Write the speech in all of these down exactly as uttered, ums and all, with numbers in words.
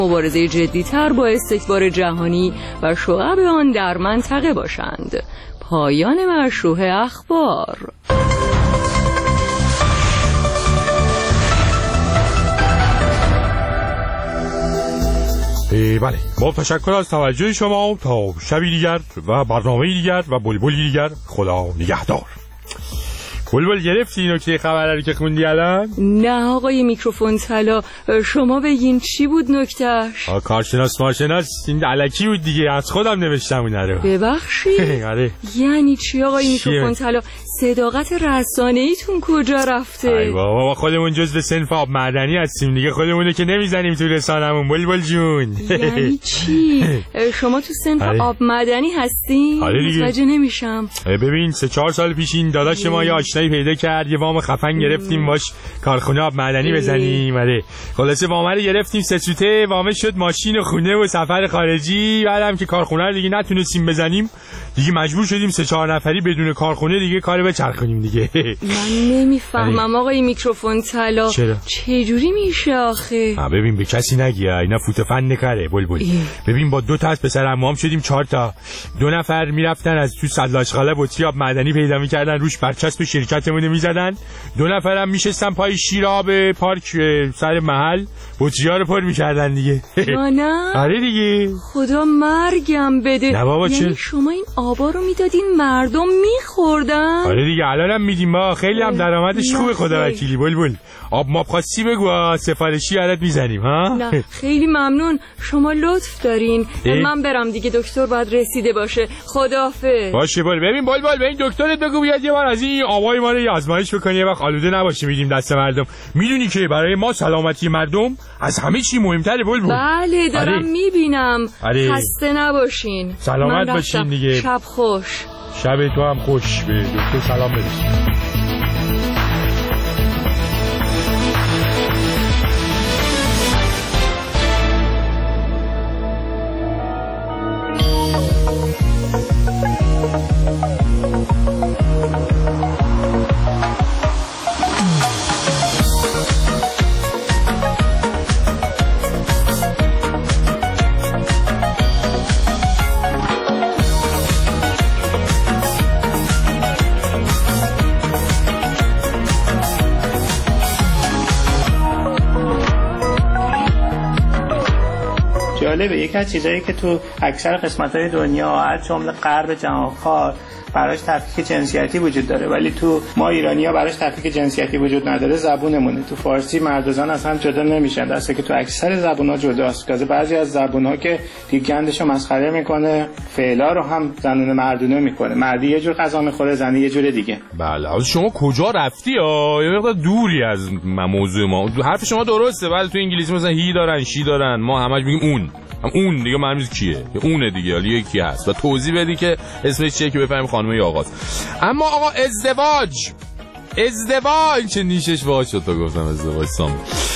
مبارزه جدی‌تر با استکبار جهانی و شعب آن در منطقه باشند. پایان مشروع اخبار. بله، با تشکر از توجه شما. تا شبی دیگر و برنامه دیگر و بلبلی دیگر، خدا نگهدار. بلبل گرفتی نکته خبره رو که خوندی الان؟ نه آقای میکروفون طلا، شما بگین چی بود نکتهش؟ آه کارشناس ماشناس این الکی بود دیگه، از خودم نوشتم اونه رو. ببخشید؟ آره. یعنی چی آقای میکروفون طلا؟ صداقت رسانه ایتون کجا رفته؟ ای بابا خودمون جزو صنف آب معدنی هستیم دیگه، خودمونو که نمیزنیم تو رسانمون. بلبل جون یعنی چی؟ شما تو صنف آره. آب معدنی هستین؟ آره دیگه. متوجه نمیشم. ببین سه چهار سال پیش این داداش ما یه آشنایی پیدا کرد، یه وام خفن گرفتیم باش کارخونه آب معدنی بزنیم. آره خلاصه وام رو گرفتیم، سه سوته وام شد، ماشین و خونه و سفر خارجی. بعدم که کارخونه رو دیگه نتونستیم بزنیم دیگه مجبور شدیم سه چهار نفری بدون کارخونه دیگه کارو بچرخونیم دیگه. من نمیفهمم آقای میکروفون طلا، چه جوری میشه آخه؟ ببین به کسی نگی، اینا فوت فن نکره بلبل. ببین با دو تا از پسر عموام شدیم چهار تا، دو نفر میرفتن از تو سدلاشخاله بطری آب معدنی پیدا میکردن، روش برچسب شرکتمون میزدن، دو نفرم میشستن پای شیراب پارک سر محل بطری‌ها رو پر میکردن دیگه. نه آره دیگه. خدا مرگم بده. نه بابا یعنی چه؟ شما این آبا رو میدادین مردم میخوردن؟ آره دیگه الانم میدیم با، خیلی هم درآمدش خوبه خدا وکیلی بلبل. آب ما خاصی بگو سفارشی برات میزنیم ها. نه خیلی ممنون، شما لطف دارین. من برم دیگه، دکتر باید رسیده باشه. خداحافظ. باشه بل. ببین بلبل به این دکترت بگو بیاد یه بار از این آبای ما رو آزمایش بکنه، یه وقت آلوده نباشه میدیم دست مردم. میدونی که برای ما سلامتی مردم از همه چی مهمتره بلبل. بله دارم آره. میبینم. آره. خسته نباشین. سلامت باشین دیگه. شب خوش. شب تو هم خوش. به دکتر سلام برسون. جالبه، یکی از چیزایی که تو اکثر قسمت‌های دنیا از جمله غرب جهانخوار براش تفکیک جنسیتی وجود داره، ولی تو ما ایرانی‌ها براش تفکیک جنسیتی وجود نداره. زبونمونه. تو فارسی مرد و زن اصلا جدا نمیشن، درسته که تو اکثر زبون‌ها جداست. تازه بعضی از زبون‌ها که دیگندشو مسخره میکنه، فعلا رو هم زنونه مردونه میکنه. مردی یه جور غذا میخوره، زنی یه جور دیگه. بله حالا شما کجا رفتی؟ آ یه مقدار دوری از موضوع ما. حرف شما درسته، ولی تو انگلیسی مثلا هی دارن شی دارن، ما همش میگیم اون. اون دیگه معلومه کیه، اونه دیگه، حالا یکی هست و توضیح بدی که اسمش چیه که بفهمیم خانم یا آقاست. اما آقا ازدواج ازدواج چه نیشش واقعا شد تا گفتم ازدواج سام.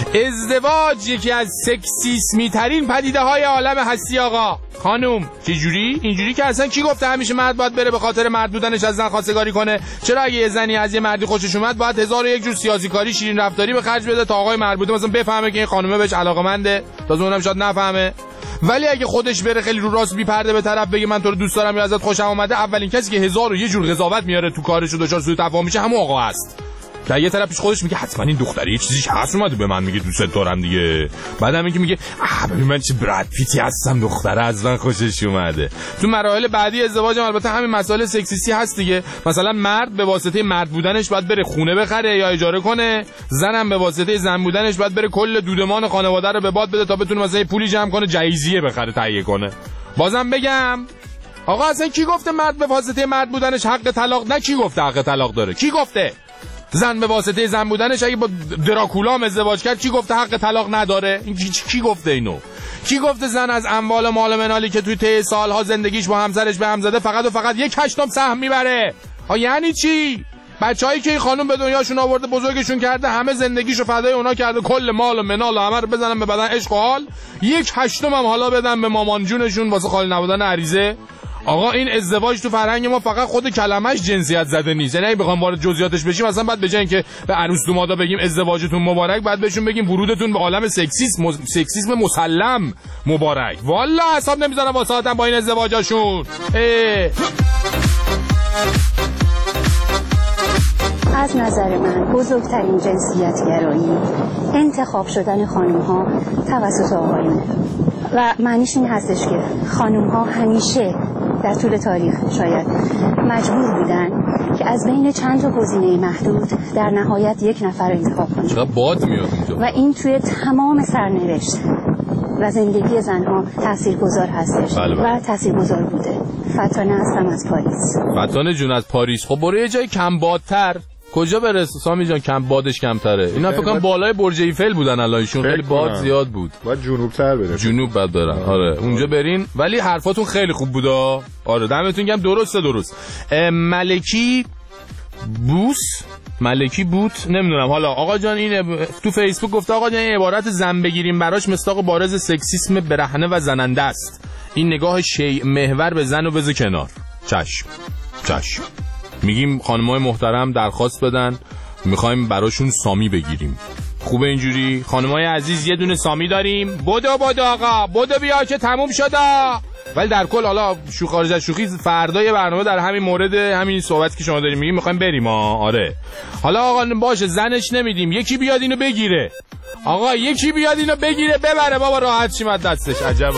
ازدواج یکی از سکسیسمی ترین پدیده های عالم هستی آقا. خانم چه جوری؟ اینجوری که اصلا کی گفته همیشه مرد باید بره به خاطر مرد بودنش از زن خواستگاری کنه؟ چرا اگه یه زنی از یه مردی خوشش اومد باید هزار و یک جور سیاسی کاری شیرین رفتاری به خرج بده تا آقای مربوطه مثلا بفهمه که این خانومه بهش علاقه‌منده؟ تازه اونم شاید نفهمه. ولی اگه خودش بره خیلی رو راست بی پرده به طرف بگه من تو رو دوست دارم یا ازت خوشم اومده، اولین کسی که هزار و یه جور قضاوت میاره تو کارش و دچار سوء تفاهم میشه همون آقا است. در یه طرف پیش خودش میگه حتما این دختره یه چیزیش هست اومده به من میگه دوست دارم دیگه. بعدم میگه میگه آ ببین من چه براد پیتی هستم، دختره از من خوشش اومده. تو مراحل بعدی ازدواجم البته همین مسائل سکسیستی هست دیگه. مثلا مرد به واسطه مرد بودنش باید بره خونه بخره یا اجاره کنه، زنم به واسطه زن بودنش باید بره کل دودمان خانواده رو به باد بده تا بتونه مثلا پولی جمع کنه جایزیه بخره تهیه کنه. بازم بگم آقا اصلا کی گفته مرد به واسطه مرد بودنش حق طلاق؟ نه کی گفته حق طلاق داره؟ کی گفته؟ زن به واسطه زن بودنش اگه با دراکولا هم ازدواج کرد کی گفته حق طلاق نداره؟ این کی گفته اینو؟ کی گفته زن از اموال و مال منالی که توی طی سالها زندگیش با همسرش به هم زده فقط و فقط یک هشتم سهم میبره؟ ها یعنی چی؟ بچه‌هایی که این خانم به دنیاشون آورده بزرگشون کرده، همه زندگیشو فدای اونا کرده، کل مال و منال و همه رو بزنن به بدن عشق و حال، یک هشتم هم حالا بدن به مامان جونشون واسه خالی نبودن عریضه. آقا این ازدواج تو فرهنگ ما فقط خود کلمش جنسیت زده نیست، یعنی اگه بخوام وارد جزئیاتش بشیم مثلا بعد به جای اینکه به عروس دومادا بگیم ازدواجتون مبارک، بعد بهشون بگیم ورودتون به عالم سکسیسم مز... سکسیسم مسلم مبارک. والا حساب نمیذارم واسهاتم با این ازدواجاشون. اه. از نظر من بزرگترین جنسیت‌گرایی انتخاب شدن خانم‌ها توسط آقایونه و معنیش این هستش که خانم‌ها همیشه در طول تاریخ شاید مجبور بودن که از بین چند تا گزینه محدود در نهایت یک نفر رو انتخاب کنن. چقدر باد میاد اینجا. و این توی تمام سرنوشت و زندگی زنها تاثیرگذار هستش. بله بله. و تاثیرگذار بوده. فتانه هستم از پاریس. فتانه جون از پاریس. خب برو یه جای کم بادتر. کجا برسه سامی جان؟ کم بادش کمتره. اینا فکر کنم بالای برج ایفل بودن الانشون، خیلی باد زیاد بود. باید جنوبتر بریم. جنوب بعد برن. آره اونجا برین. ولی حرفاتون خیلی خوب بودا. آره دمتون گرم. درسته درست. ملکی بوس ملکی بوت نمیدونم. حالا آقا جان این تو فیسبوک گفته آقا جان این عبارت زن بگیریم براش مصداق بارز سکسیسم برهنه و زننده است. این نگاه شیء محور به زن و بذار کنار. چشم چشم. میگیم خانمای محترم درخواست بدن میخوایم براشون سامی بگیریم. خوبه اینجوری؟ خانمای عزیز یه دونه سامی داریم. بدو بدو آقا بدو بیا که تموم شده. ولی در کل حالا شو خارج از شوخی فردای برنامه در همین مورد همین صحبت که شما داریم میگیم میخوایم بریم. آره حالا آقا باشه زنش نمیدیم، یکی بیاد اینو بگیره. آقا یکی بیاد اینو بگیره ببره بابا راحت شیم از دستش. عجبا.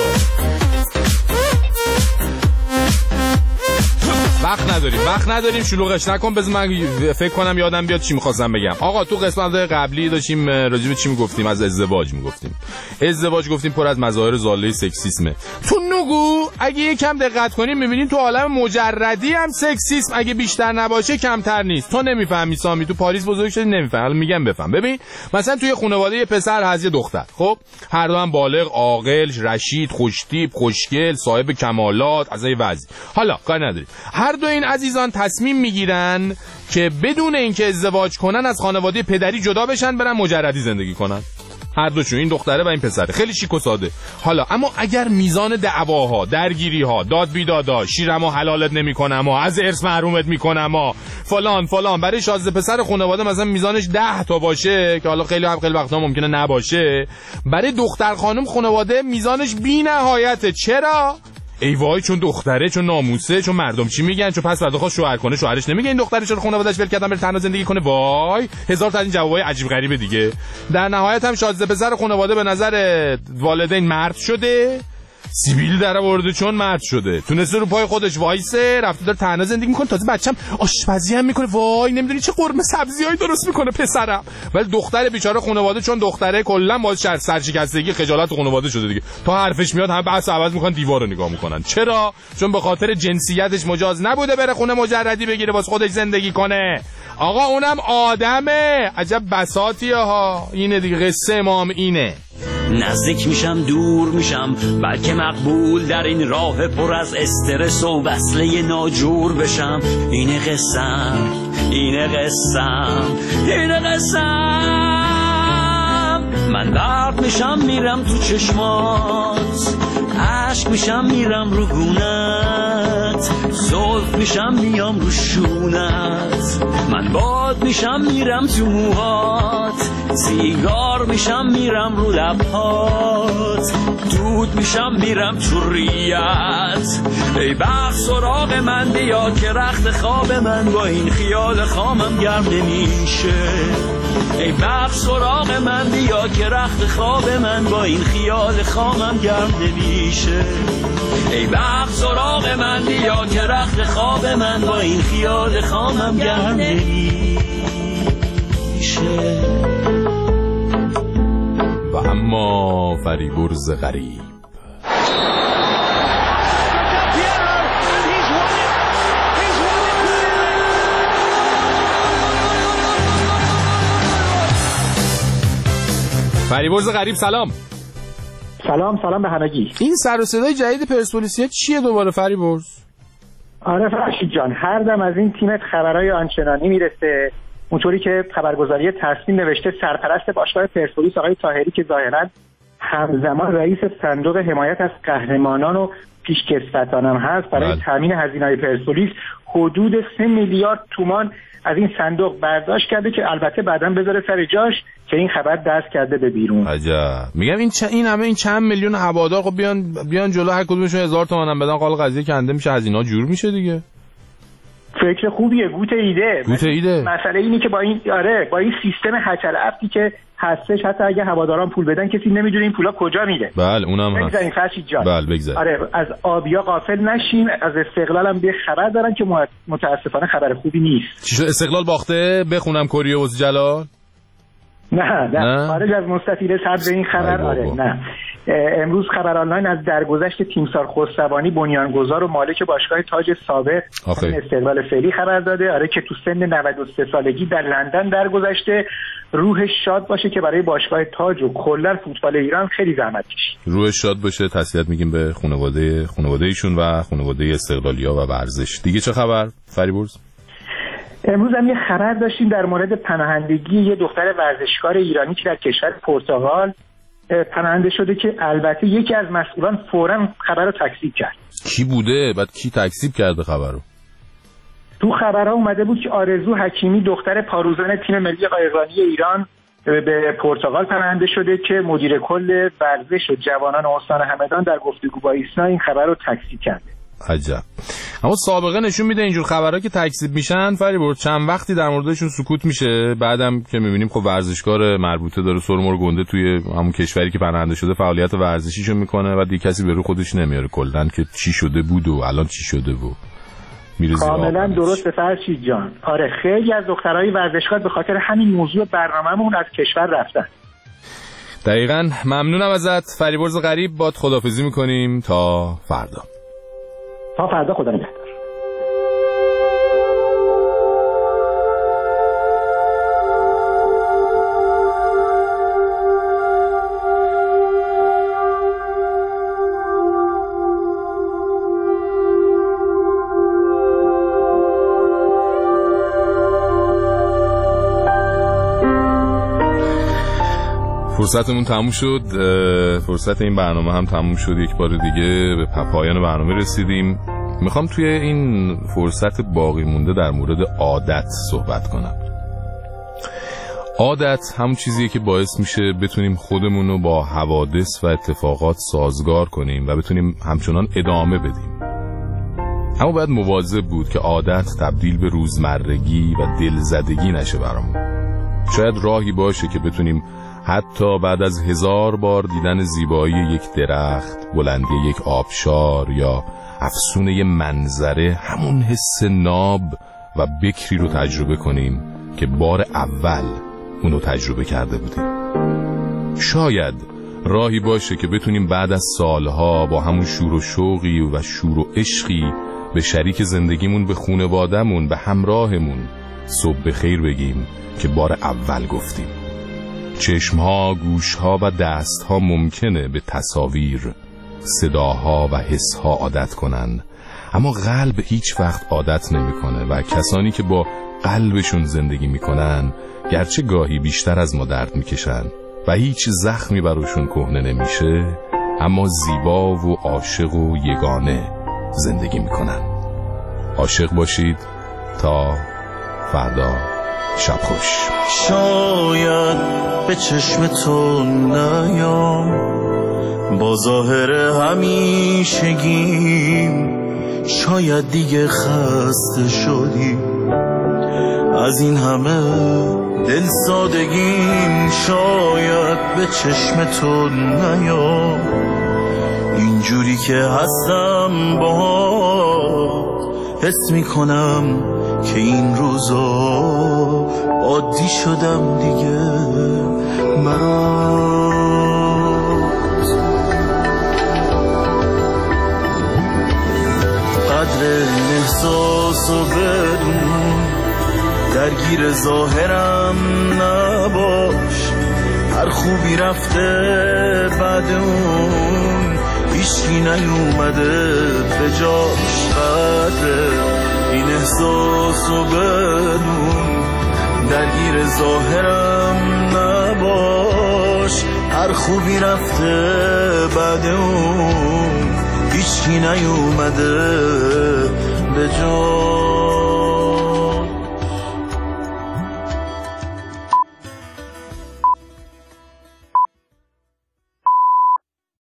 وقت نداریم وقت نداریم شلوغش نکن. بذار من فکر کنم یادم بیاد چی می‌خواستم بگم. آقا تو قسمت قبلی داشتیم راجع به چی میگفتیم؟ از ازدواج میگفتیم. ازدواج گفتیم پر از مظاهر ضاله سکسیسمه. تو نگو اگه یکم دقت کنیم می‌بینین تو عالم مجردی هم سکسیسم اگه بیشتر نباشه کمتر نیست. تو نمیفهمی سامی، تو پاریس بزرگ شدی نمیفهمی. حالا میگم بفهم. ببین مثلا توی خانواده یه پسر هست یه دختر، خب هر دو هم بالغ، عاقل، رشید، خوشتیپ، خوشگل، صاحب کمالات، از این وضع. حالا کار نداری. هر دو این عزیزان تصمیم میگیرن که بدون اینکه ازدواج کنن از خانواده پدری جدا بشن برن مجردی زندگی کنن. هر دوشون، این دختره و این پسره. خیلی شیک و ساده. حالا اما اگر میزان دعواها، درگیریها، داد بیدادا، شیرمو حلالت نمیکنم و از ارث محرومت میکنم و فلان فلان برای شازده پسر خانواده مثلا میزانش ده تا باشه که حالا خیلی هم خیلی وقتا ممکنه نباشه، برای دختر خانم خانواده میزانش بی نهایته. چرا؟ ای وای چون دختره، چون ناموسه، چون مردم چی میگن، چون پس فردا خواست شوهر کنه شوهرش نمیگه این دختره چرا خانواده‌اش ول کردن بره تنها زندگی کنه. وای هزار تا این جوابای عجیب غریبه دیگه. در نهایت هم شازده پسر خانواده به نظر والدین مرد شده، سیبیل در آورده چون مرد شده، تونسته رو پای خودش وایسه، رفته داره تنها زندگی میکنه، تازه بچه‌م آشپزی هم میکنه. وای نمیدونی چه قرمه سبزیایی درست میکنه پسرم. ولی دختر بیچاره خانواده چون دختره کلا باز شر سرشکستگی خجالت خانواده شده دیگه، تا حرفش میاد همه بحث عوض میکنن، دیوار رو نگاه میکنن. چرا؟ چون به خاطر جنسیتش مجاز نبوده بره خونه مجردی بگیره واسه خودش زندگی کنه. آقا اونم آدمه. عجب بساطیه ها. اینه دیگه قصه ما هم اینه. نزدیک میشم دور میشم بلکه مقبول در این راه پر از استرس و وصله ناجور بشم. اینه قسم اینه قسم اینه قسم. من درد میشم میرم تو چشمات، عشق میشم میرم رو گونت، زلف میشم میام رو شونت. من باد میشم میرم تو موهات، سیگار میشم میرم رو لبهات، دود میشم میرم تو ریت. ای بخت سراغ من بیا که رخت خواب من با این خیال خامم گرم نمیشه. ای بخت سراغ من بیا که رخت خواب من با این خیال خامم گرم نمیشه. ای بخت سراغ من بیا که رخت خواب من با این خیال خامم گرم نمیشه. و اما فریبرز غریب. فریبرز غریب سلام. سلام سلام به همگی. این سر و صدای جدید پرسپولیس چیه دوباره فریبرز؟ آره فرشید جان، هر دم از این تیمت خبرای آنچنانی میرسه، اونطوری که خبرگزاری تصمیم نوشته سرپرست باشگاه پرسپولیس آقای طاهری که ظاهرا همزمان رئیس صندوق حمایت از قهرمانان و پیشکسوتان هم هست برای تامین هزینه‌های پرسپولیس حدود سه میلیارد تومان از این صندوق برداشت کرده که البته بعداً بذاره سر جاش که این خبر دست کرده به بیرون. عجب. میگم این چ... این همه این چند میلیون هوادار خب بیان بیان جلو هر کدومشون هزار تومان هم بدن قال قضیه کنده میشه، هزینه‌ها جور میشه دیگه. فکر خوبیه، گوت ایده. گوت ایده. مسئله اینه که با این آره با این سیستم هچل افتی که هستش حتی اگه هواداران پول بدن کسی نمیدونه این پولا کجا میره. بله اونم هست. بگذاریم فرشید جان. بله بگذاریم. آره از آبیا غافل نشیم، از استقلال هم به خبر دارن که متاسفانه خبر خوبی نیست. چی شد استقلال باخته؟ بخونم کوریوس جلال؟ نه نه خارج از مستطیل صدر این خبر آره نه. امروز خبر آنلاین از درگذشت تیمسار خسروانی بنیانگذار و مالک باشگاه تاج سابق استقلال فعلی خبر داده. آره که تو سن نود و سه سالگی در لندن درگذشته. روحش شاد باشه که برای باشگاه تاج و کلا فوتبال ایران خیلی زحمت کشید. روحش شاد باشه. تسلیت میگیم به خانواده خانواده ایشون و خانواده استقلالیا و ورزش. دیگه چه خبر فریبرز؟ امروز هم یه خبر داشتیم در مورد پناهندگی یه دختر ورزشکار ایرانی که در کشور پرتغال پناهنده شده که البته یکی از مسئولان فوراً خبر رو تکذیب کرد. کی بوده؟ بعد کی تکذیب کرده خبر رو؟ تو خبرها اومده بود که آرزو حکیمی دختر پاروزان تیم ملی قایقرانی ایران به پرتغال پناهنده شده که مدیر کل ورزش و جوانان استان همدان در گفتگو با ایسنا این خبر رو تکذیب کرده. عجب. اما سابقه نشون میده اینجور خبرها که تکذیب میشن فریبرز چند وقتی در موردشون سکوت میشه، بعدم که میبینیم خب ورزشکار مربوطه داره سرمر گنده توی همون کشوری که پناهنده شده فعالیت ورزشیشو میکنه و دیگه کسی به رو خودش نمیاره کلاً که چی شده بود و الان چی شده و کاملا درسته فرشید جان. آره خیلی از دخترای ورزشکار به خاطر همین موضوع برنامه‌مون از کشور رفتن. دقیقاً. ممنونم ازت فریبرز غریب. باد خداحافظی میکنیم تا فردا. تا فردا خدا نگهدار. فرصتمون تموم شد. فرصت این برنامه هم تموم شد. یک بار دیگه به پایان برنامه رسیدیم. میخوام توی این فرصت باقی مونده در مورد عادت صحبت کنم. عادت همون چیزیه که باعث میشه بتونیم خودمون رو با حوادث و اتفاقات سازگار کنیم و بتونیم همچنان ادامه بدیم. اما باید مواظب بود که عادت تبدیل به روزمرگی و دلزدگی نشه برامون. شاید راهی باشه که بتونیم حتی بعد از هزار بار دیدن زیبایی یک درخت، بلندی یک آبشار یا افسونه منظره همون حس ناب و بکری رو تجربه کنیم که بار اول اونو تجربه کرده بودیم. شاید راهی باشه که بتونیم بعد از سالها با همون شور و شوقی و شور و عشقی به شریک زندگیمون، به خانواده‌مون، به همراهمون صبح بخیر بگیم که بار اول گفتیم. چشمها، گوشها و دستها ممکنه به تصاویر، صداها و حسها عادت کنن، اما قلب هیچ وقت عادت نمیکنه و کسانی که با قلبشون زندگی میکنن گرچه گاهی بیشتر از ما درد میکشن و هیچ زخمی براشون کهنه نمیشه، اما زیبا و عاشق و یگانه زندگی میکنن. عاشق باشید. تا فردا. شب خوش. شاید به چشم تو نیام با ظاهر همیشگیم، شاید دیگه خسته شدی از این همه دل سادگیم. شاید به چشم تو نیام اینجوری که هستم باهات، حس میکنم که این روزا عادی شدم دیگه مرات. قدر احساس و بدون درگیر ظاهرم نباش، هر خوبی رفته بعد اون هیچکی نیومده به جاش. قدر این احساس و بدون درگیر ظاهرم نباش، باش هر خوبی رفته بعد اون هیچکی نیومده به جا